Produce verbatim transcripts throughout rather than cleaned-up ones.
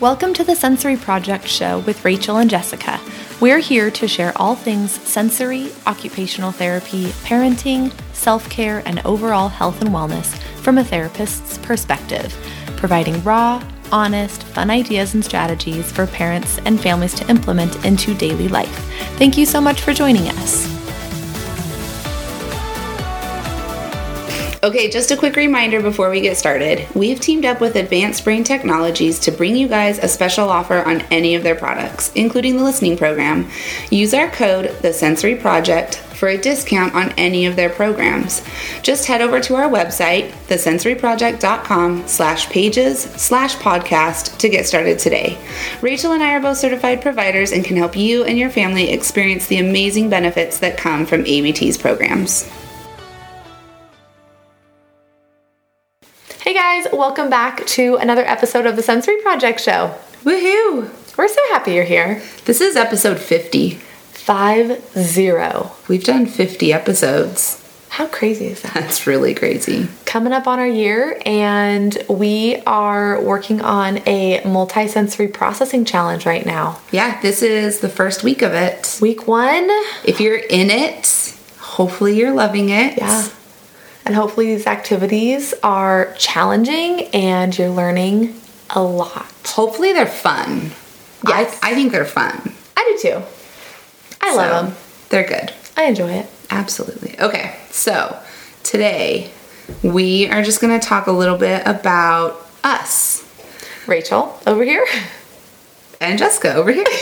Welcome to the Sensory Project Show with Rachel and Jessica. We're here to share all things sensory, occupational therapy, parenting, self-care, and overall health and wellness from a therapist's perspective, providing raw, honest, fun ideas and strategies for parents and families to implement into daily life. Thank you so much for joining us. Okay, just a quick reminder before we get started. We've teamed up with Advanced Brain Technologies to bring you guys a special offer on any of their products, including the listening program. Use our code, The Sensory Project, for a discount on any of their programs. Just head over to our website, the sensory project dot com slash pages slash podcast to get started today. Rachel and I are both certified providers and can help you and your family experience the amazing benefits that come from A B T's programs. Hey guys, welcome back to another episode of the Sensory Project Show. Woohoo! We're so happy you're here. This is episode fifty. Five zero. We've done fifty episodes. How crazy is that? That's really crazy. Coming up on our year, and we are working on a multi-sensory processing challenge right now. Yeah, this is the first week of it. Week one. If you're in it, hopefully you're loving it. Yeah. And hopefully these activities are challenging and you're learning a lot. Hopefully they're fun. Yes. I, I think they're fun. I do too. I so, love them. They're good. I enjoy it. Absolutely. Okay, so today we are just going to talk a little bit about us. Rachel, over here. And Jessica, over here.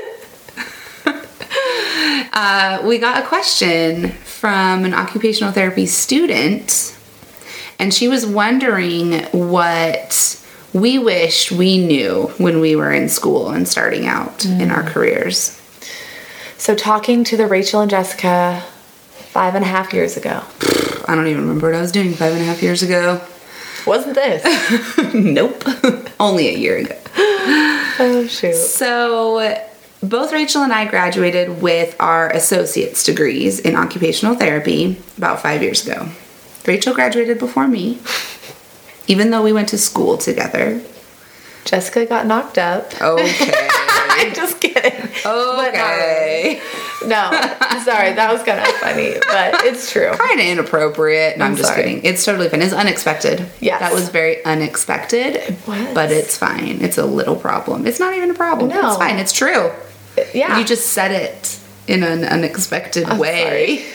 uh, we got a question from an occupational therapy student, and she was wondering what we wished we knew when we were in school and starting out mm. in our careers. So talking to the Rachel and Jessica five and a half years ago. I don't even remember what I was doing five and a half years ago. Wasn't this? Nope. Only a year ago. Oh, shoot. So both Rachel and I graduated with our associate's degrees in occupational therapy about five years ago. Rachel graduated before me, even though we went to school together. Jessica got knocked up. Okay. I'm just kidding. Okay. No, sorry, that was kind of funny, but it's true. Kind of inappropriate. No, I'm, I'm just sorry. kidding. It's totally fine. It's unexpected. Yes. That was very unexpected. It was. But it's fine. It's a little problem. It's not even a problem. No. It's fine. It's true. Yeah. You just said it in an unexpected I'm way.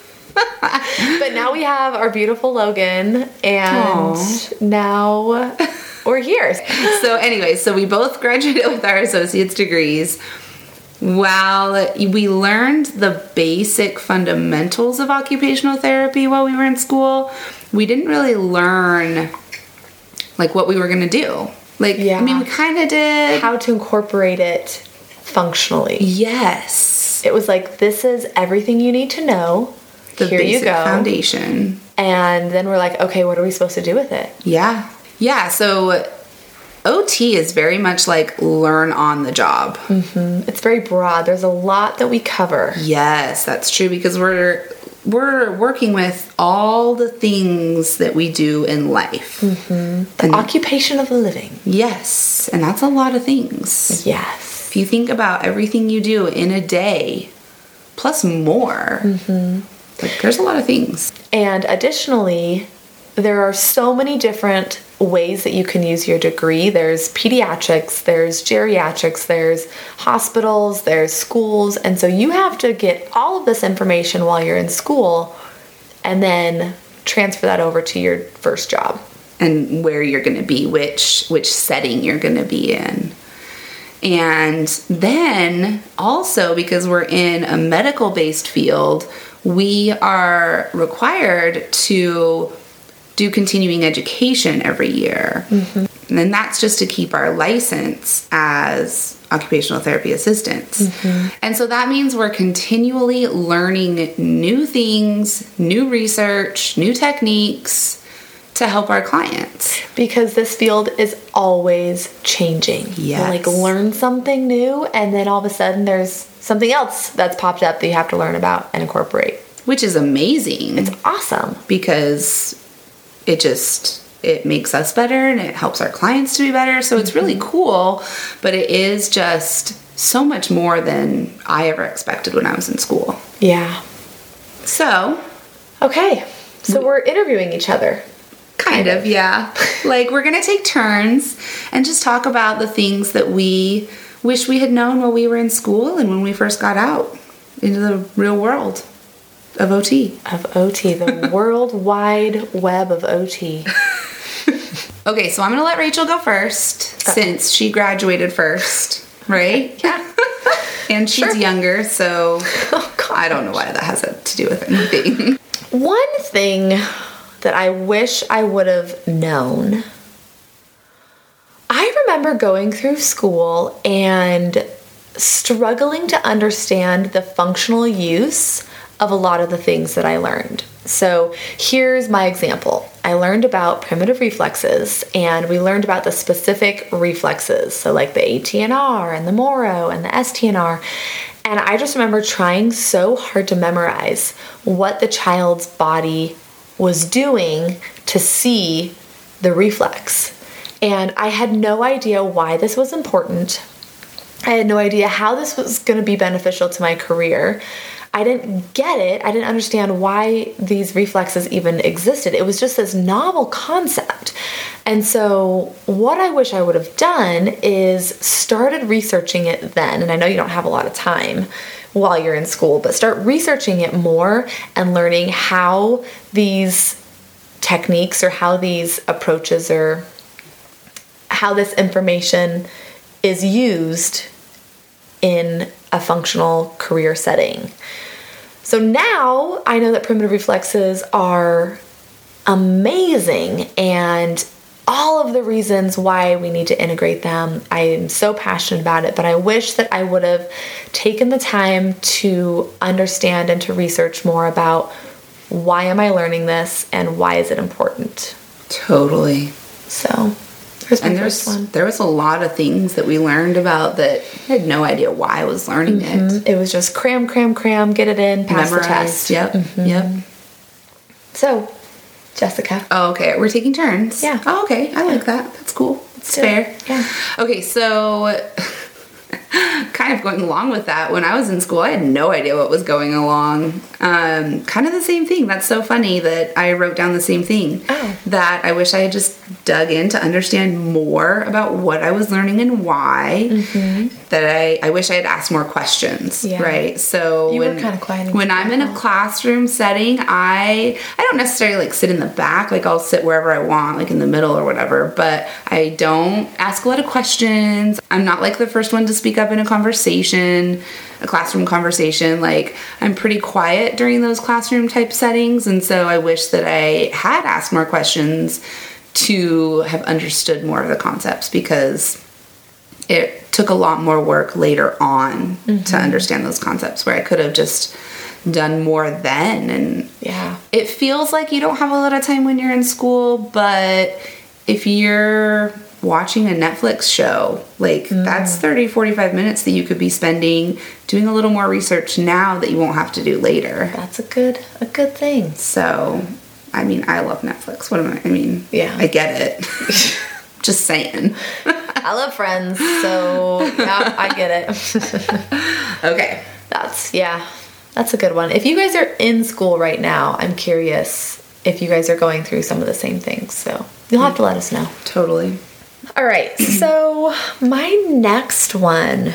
But now we have our beautiful Logan, and Aww. now we're here. So anyway, so we both graduated with our associate's degrees. While we learned the basic fundamentals of occupational therapy while we were in school, we didn't really learn like what we were going to do. Like, yeah. I mean, we kind of did. How to incorporate it functionally. Yes. It was like, this is everything you need to know. The Here basic you go. Foundation. And then we're like, okay, what are we supposed to do with it? Yeah. Yeah, so O T is very much like learn on the job. Mm-hmm. It's very broad. There's a lot that we cover. Yes, that's true, because we're we're working with all the things that we do in life. Mm-hmm. The and occupation of the living. Yes, and that's a lot of things. Yes. If you think about everything you do in a day, plus more, mm-hmm. like there's a lot of things. And additionally, there are so many different ways that you can use your degree. There's pediatrics, there's geriatrics, there's hospitals, there's schools. And so you have to get all of this information while you're in school and then transfer that over to your first job. And where you're going to be, which which setting you're going to be in. And then also, because we're in a medical-based field, we are required to do continuing education every year. Mm-hmm. And that's just to keep our license as occupational therapy assistants. Mm-hmm. And so that means we're continually learning new things, new research, new techniques to help our clients. Because this field is always changing. Yes. You like learn something new, and then all of a sudden there's something else that's popped up that you have to learn about and incorporate. Which is amazing. It's awesome. Because it just it makes us better and it helps our clients to be better. So it's really cool, but it is just so much more than I ever expected when I was in school. Yeah. So, okay. So we're interviewing each other. Kind of, yeah. Like, we're going to take turns and just talk about the things that we wish we had known while we were in school and when we first got out into the real world of O T. Of O T, the world wide web of O T. Okay, so I'm going to let Rachel go first, uh, since she graduated first, right? Yeah. And she's Sure. younger, so oh, I don't know why that has to do with anything. One thing that I wish I would have known. I remember going through school and struggling to understand the functional use of a lot of the things that I learned. So here's my example. I learned about primitive reflexes, and we learned about the specific reflexes. So like the A T N R and the Moro and the S T N R. And I just remember trying so hard to memorize what the child's body was doing to see the reflex. And I had no idea why this was important. I had no idea how this was going to be beneficial to my career. I didn't get it. I didn't understand why these reflexes even existed. It was just this novel concept. And so what I wish I would have done is started researching it then. And I know you don't have a lot of time while you're in school, but start researching it more and learning how these techniques or how these approaches or how this information is used in a functional career setting. So now I know that primitive reflexes are amazing, and all of the reasons why we need to integrate them. I am so passionate about it, but I wish that I would have taken the time to understand and to research more about why am I learning this and why is it important. Totally. So there's my and first there's, one. There was a lot of things that we learned about that I had no idea why I was learning Mm-hmm. it. It was just cram, cram, cram, get it in, pass Memorized. the test. Yep. Mm-hmm. Yep. So, Jessica. Oh, okay. We're taking turns. Yeah. Oh, okay. I like that. That's cool. It's fair. Yeah. Okay, so kind of going along with that, when I was in school, I had no idea what was going along. Um, kind of the same thing. That's so funny that I wrote down the same thing. Oh. That I wish I had just dug in to understand more about what I was learning and why. Mm-hmm. That I, I wish I had asked more questions. Yeah. Right? So You when, were kind of quiet. when I'm in a classroom setting, I I don't necessarily like sit in the back. Like I'll sit wherever I want, like in the middle or whatever. But I don't ask a lot of questions. I'm not like the first one to speak up in a conversation, a classroom conversation. Like I'm pretty quiet during those classroom type settings. And so I wish that I had asked more questions to have understood more of the concepts, because it took a lot more work later on mm-hmm. to understand those concepts, where I could have just done more then. And yeah, it feels like you don't have a lot of time when you're in school, but if you're watching a Netflix show, like mm. that's thirty, forty-five minutes that you could be spending doing a little more research now that you won't have to do later. That's a good, a good thing. So, I mean, I love Netflix. What am I, I mean, yeah, I get it. Just saying. I love Friends, so yeah, I get it. Okay. That's, yeah, that's a good one. If you guys are in school right now, I'm curious if you guys are going through some of the same things. So you'll have to let us know. Totally. All right. So my next one,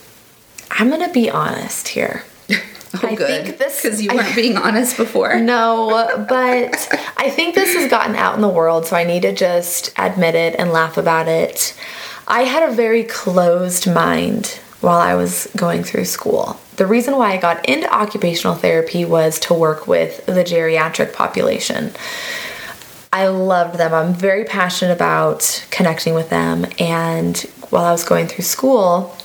I'm going to be honest here. Oh, I good. think this, because you weren't I, being honest before. No, but I think this has gotten out in the world, so I need to just admit it and laugh about it. I had a very closed mind while I was going through school. The reason why I got into occupational therapy was to work with the geriatric population. I loved them. I'm very passionate about connecting with them, and while I was going through school,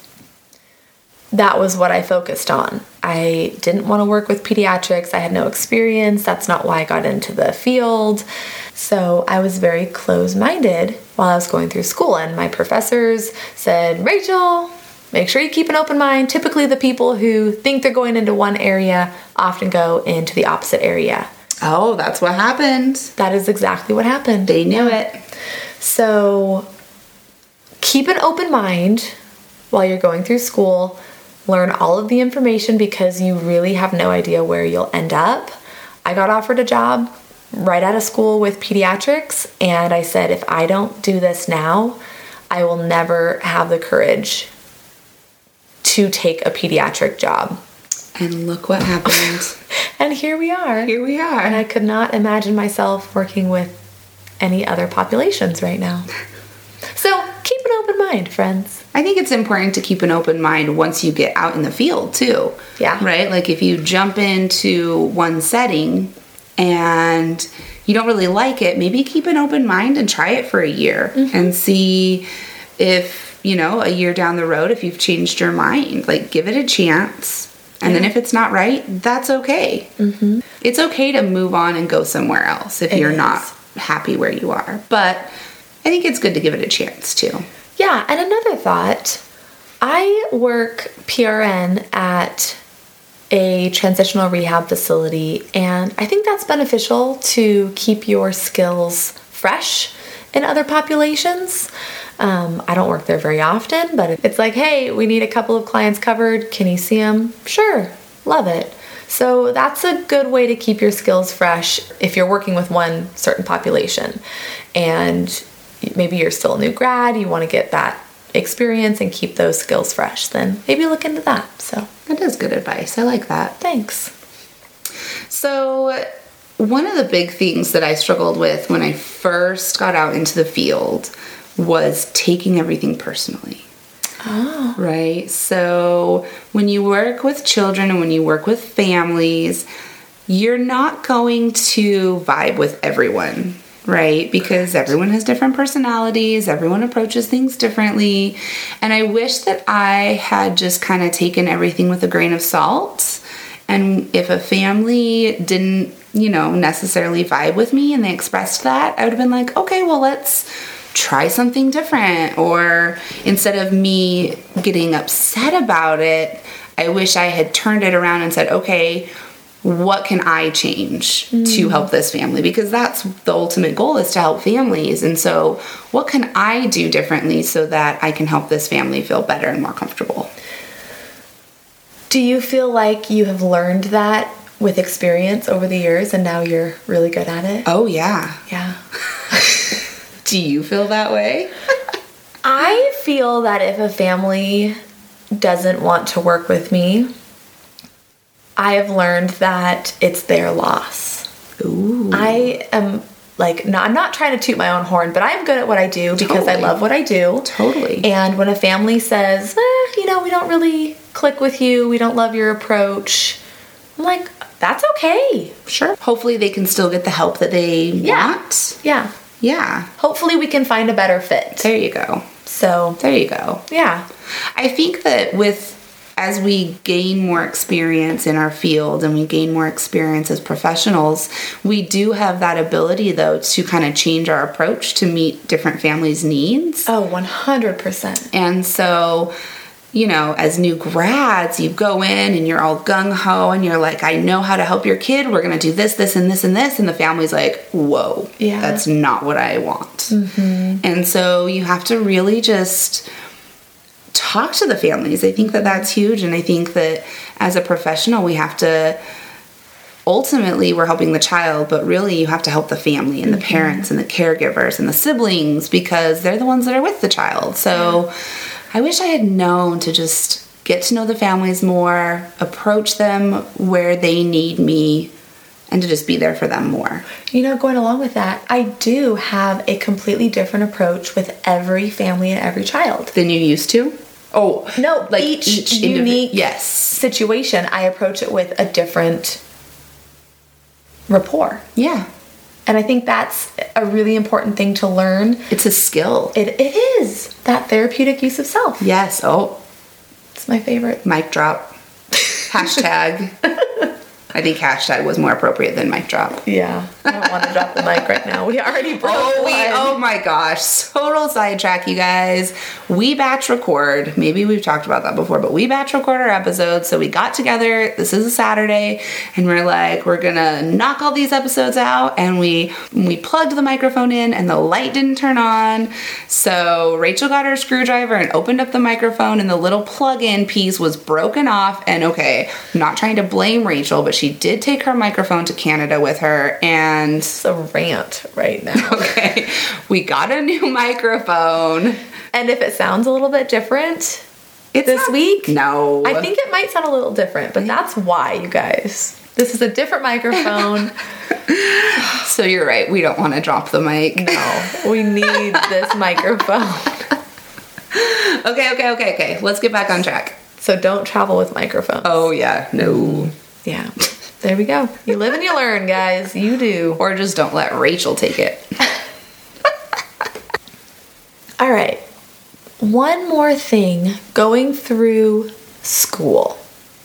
that was what I focused on. I didn't want to work with pediatrics. I had no experience. That's not why I got into the field. So I was very closed-minded while I was going through school. And my professors said, Rachel, make sure you keep an open mind. Typically the people who think they're going into one area often go into the opposite area. Oh, that's what happened. That is exactly what happened. They knew Yeah. it. So keep an open mind while you're going through school. Learn all of the information because you really have no idea where you'll end up. I got offered a job right out of school with pediatrics, and I said, if I don't do this now, I will never have the courage to take a pediatric job. And look what happened. And here we are. Here we are. And I could not imagine myself working with any other populations right now. So keep an open mind, friends. I think it's important to keep an open mind once you get out in the field, too. Yeah. Right? Like if you jump into one setting and you don't really like it, maybe keep an open mind and try it for a year mm-hmm. and see if, you know, a year down the road, if you've changed your mind. Like, give it a chance. And yeah. then if it's not right, that's okay. Mm-hmm. It's okay to move on and go somewhere else if it you're is. not happy where you are. But I think it's good to give it a chance, too. Yeah, and another thought, I work P R N at a transitional rehab facility, and I think that's beneficial to keep your skills fresh in other populations. Um, I don't work there very often, but it's like, hey, we need a couple of clients covered. Can you see them? Sure, love it. So that's a good way to keep your skills fresh if you're working with one certain population. And maybe you're still a new grad, you want to get that experience and keep those skills fresh, then maybe look into that. So that is good advice. I like that. Thanks. So one of the big things that I struggled with when I first got out into the field was taking everything personally. Oh. Right? So when you work with children and when you work with families, you're not going to vibe with everyone. Right? Because everyone has different personalities, everyone approaches things differently. And I wish that I had just kind of taken everything with a grain of salt. And if a family didn't, you know, necessarily vibe with me and they expressed that, I would have been like, okay, well, let's try something different. Or instead of me getting upset about it, I wish I had turned it around and said, okay, what can I change mm. to help this family? Because that's the ultimate goal, is to help families. And so what can I do differently so that I can help this family feel better and more comfortable? Do you feel like you have learned that with experience over the years and now you're really good at it? Oh, yeah. Yeah. Do you feel that way? I feel that if a family doesn't want to work with me, I have learned that it's their loss. Ooh. I am like, no, I'm not trying to toot my own horn, but I'm good at what I do because totally. I love what I do. Totally. And when a family says, eh, you know, we don't really click with you, we don't love your approach, I'm like, that's okay. Sure. Hopefully they can still get the help that they yeah. want. Yeah. Yeah. Hopefully we can find a better fit. There you go. So. There you go. Yeah. I think that with as we gain more experience in our field and we gain more experience as professionals, we do have that ability, though, to kind of change our approach to meet different families' needs. Oh, one hundred percent. And so, you know, as new grads, you go in and you're all gung-ho and you're like, I know how to help your kid. We're going to do this, this, and this, and this. And the family's like, whoa, yeah. that's not what I want. Mm-hmm. And so you have to really just talk to the families. I think that that's huge. And I think that as a professional, we have to, ultimately we're helping the child, but really you have to help the family and the mm-hmm. parents and the caregivers and the siblings, because they're the ones that are with the child. So yeah. I wish I had known to just get to know the families more, approach them where they need me, and to just be there for them more. You know, going along with that, I do have a completely different approach with every family and every child. Than you used to? Oh, no, like each, each unique yes. situation, I approach it with a different rapport. Yeah. And I think that's a really important thing to learn. It's a skill. It It is. That therapeutic use of self. Yes. Oh. It's my favorite. Mic drop. Hashtag. I think hashtag was more appropriate than mic drop. Yeah, I don't want to drop the mic right now. We already broke Oh, we, one. oh my gosh. Total sidetrack, you guys. We batch record. Maybe we've talked about that before, but we batch record our episodes. So we got together. This is a Saturday, and we're like, we're going to knock all these episodes out. And we we plugged the microphone in, and the light didn't turn on. So Rachel got her screwdriver and opened up the microphone, and the little plug-in piece was broken off. And okay, I'm not trying to blame Rachel, but she did take her microphone to Canada with her, and It's a rant right now. okay, we got a new microphone. And if it sounds a little bit different It's this not- week, No. I think it might sound a little different, but that's why, you guys. This is a different microphone. So you're right. We don't want to drop the mic. No, we need this microphone. Okay, okay, okay, okay. Let's get back on track. So don't travel with microphones. Oh, yeah. No. Yeah. There we go. You live and you learn, guys. You do. Or just don't let Rachel take it. All right. One more thing going through school.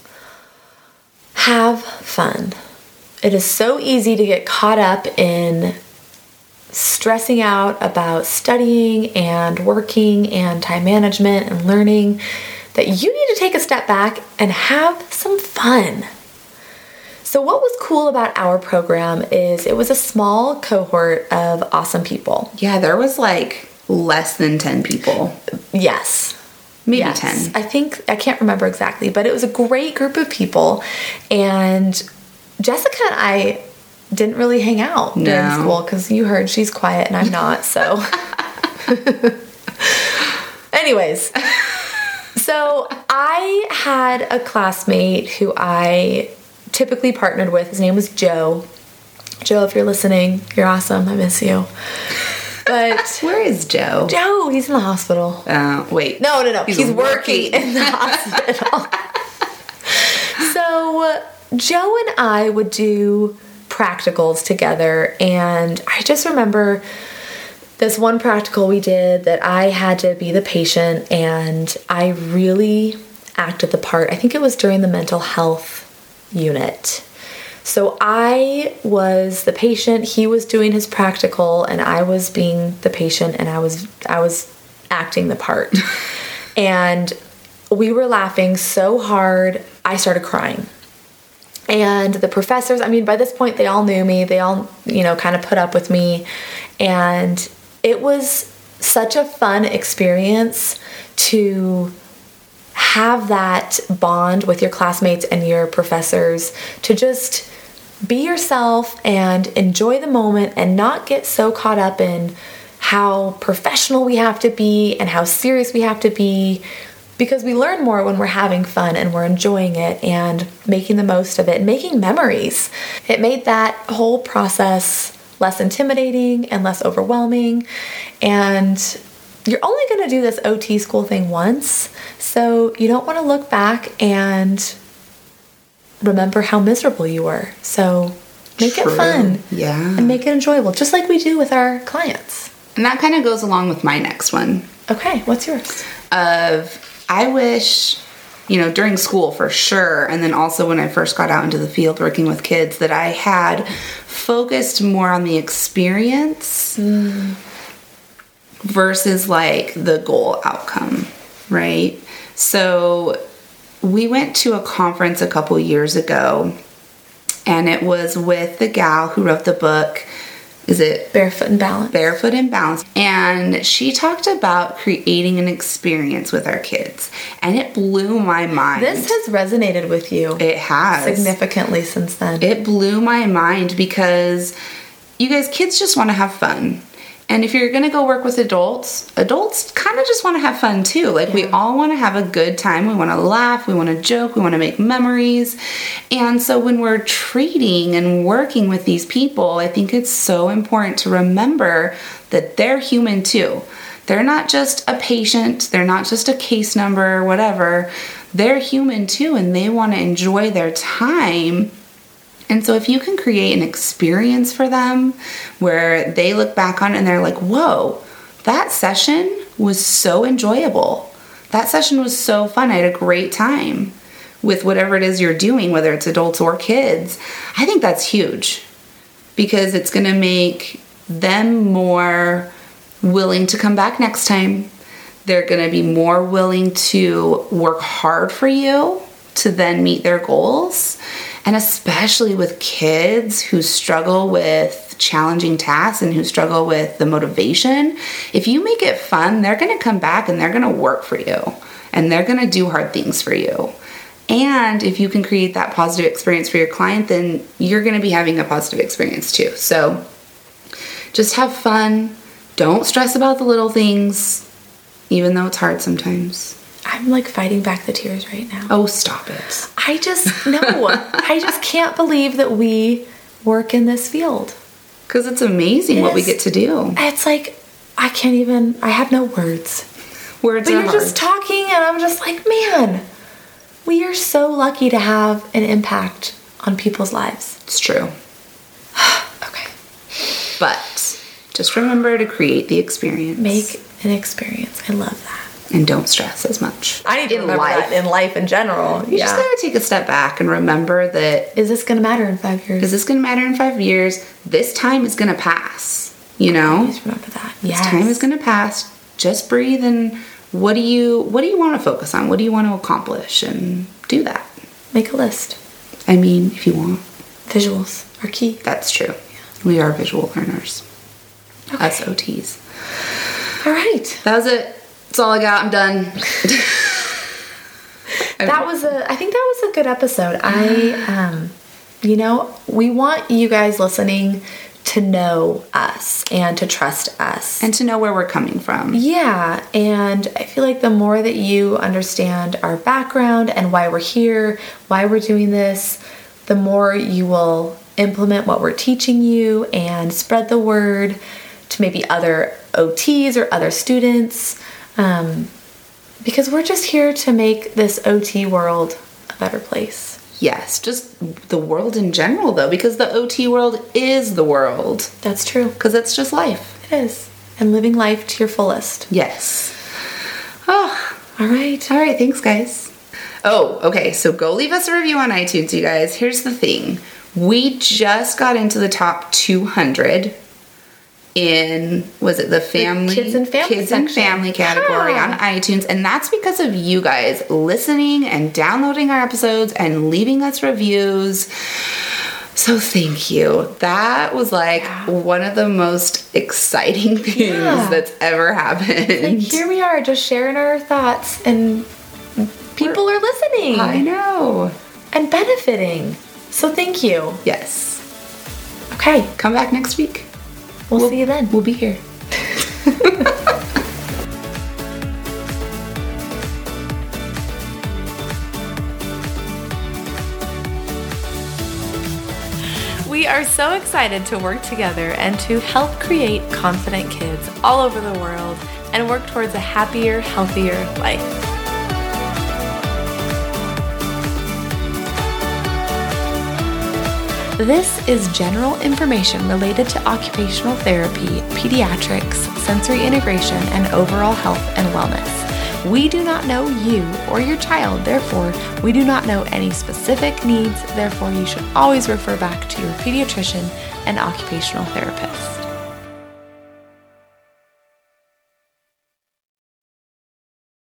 Have fun. It is so easy to get caught up in stressing out about studying and working and time management and learning that you need to take a step back and have some fun. So what was cool about our program is it was a small cohort of awesome people. Yeah, there was like less than ten people. Yes. Maybe Yes. ten. I think, I can't remember exactly, but it was a great group of people. And Jessica and I didn't really hang out during No. school because you heard she's quiet and I'm not, so. Anyways, so I had a classmate who I typically partnered with. His name was Joe. Joe, if you're listening, you're awesome. I miss you. But Where is Joe? Joe, he's in the hospital. Uh, wait. No, no, no. He's, He's working. working. in the hospital. So Joe and I would do practicals together, and I just remember this one practical we did that I had to be the patient, and I really acted the part. I think it was during the mental health unit. So I was the patient, he was doing his practical, and I was being the patient, and I was I was acting the part. And we were laughing so hard, I started crying. And the professors, I mean, by this point, they all knew me. They all, you know, kind of put up with me. And it was such a fun experience to have that bond with your classmates and your professors, to just be yourself and enjoy the moment and not get so caught up in how professional we have to be and how serious we have to be, because we learn more when we're having fun and we're enjoying it and making the most of it and making memories. It made that whole process less intimidating and less overwhelming. And you're only going to do this O T school thing once, so you don't want to look back and remember how miserable you were. So make True. it fun. Yeah. And make it enjoyable, just like we do with our clients. And that kind of goes along with my next one. Okay, what's yours? Of, I wish, you know, during school for sure, and then also when I first got out into the field working with kids, that I had focused more on the experience Mm. versus like the goal outcome, right? So we went to a conference a couple years ago, and it was with the gal who wrote the book. Is it Barefoot and Balance. Barefoot and Balance? And she talked about creating an experience with our kids, and it blew my mind. This has resonated with you It has. significantly since then. It blew my mind because you guys, kids just want to have fun. And if you're going to go work with adults, adults kind of just want to have fun too. Like, we all want to have a good time. We want to laugh. We want to joke. We want to make memories. And so when we're treating and working with these people, I think it's so important to remember that they're human too. They're not just a patient. They're not just a case number or whatever. They're human too, and they want to enjoy their time. And so if you can create an experience for them where they look back on it and they're like, whoa, that session was so enjoyable. That session was so fun. I had a great time. with whatever it is you're doing, whether it's adults or kids, I think that's huge because it's going to make them more willing to come back next time. They're going to be more willing to work hard for you to then meet their goals. And especially with kids who struggle with challenging tasks and who struggle with the motivation, if you make it fun, they're going to come back and they're going to work for you and they're going to do hard things for you. And if you can create that positive experience for your client, then you're going to be having a positive experience too. So just have fun. Don't stress about the little things, even though it's hard sometimes. I'm like fighting back the tears right now. Oh, stop it. I just, no, I just can't believe that we work in this field. Because it's amazing it what is, we get to do. It's like, I can't even, I have no words. Words but are you're hard. just talking and I'm just like, man, we are so lucky to have an impact on people's lives. It's true. Okay. But just remember to create the experience. Make an experience. I love that. And don't stress as much. I need to in remember life. that in life in general. You yeah. just gotta take a step back and remember that. Is this gonna matter in five years? Is this gonna matter in five years? This time is gonna pass. You know? Always remember that. This Yes. time is gonna pass. Just breathe and what do you what do you want to focus on? What do you want to accomplish? And do that. Make a list. I mean, if you want. Visuals are key. That's true. Yeah. We are visual learners. Okay. Us O Ts. All right. That was it. That's all I got. I'm done. That was a, I think that was a good episode. I, um, you know, we want you guys listening to know us and to trust us. And to know where we're coming from. Yeah. And I feel like the more that you understand our background and why we're here, why we're doing this, the more you will implement what we're teaching you and spread the word to maybe other O Ts or other students. Um, because we're just here to make this O T world a better place. Yes, just the world in general, though, because the O T world is the world. That's true. Because it's just life. It is. And living life to your fullest. Yes. Oh, all right. All right, thanks, guys. Oh, okay, so go leave us a review on iTunes, you guys. Here's the thing. We just got into the top two hundred in, was it the family? The kids and family Kids and section. family category yeah. on iTunes. And that's because of you guys listening and downloading our episodes and leaving us reviews. So thank you. That was like yeah. one of the most exciting things yeah. that's ever happened. Like here we are just sharing our thoughts and people We're, are listening. I know. And benefiting. So thank you. Yes. Okay. Come back next week. We'll, we'll see you then. We'll be here. We are so excited to work together and to help create confident kids all over the world and work towards a happier, healthier life. This is general information related to occupational therapy, pediatrics, sensory integration, and overall health and wellness. We do not know you or your child, therefore, we do not know any specific needs, therefore, you should always refer back to your pediatrician and occupational therapist.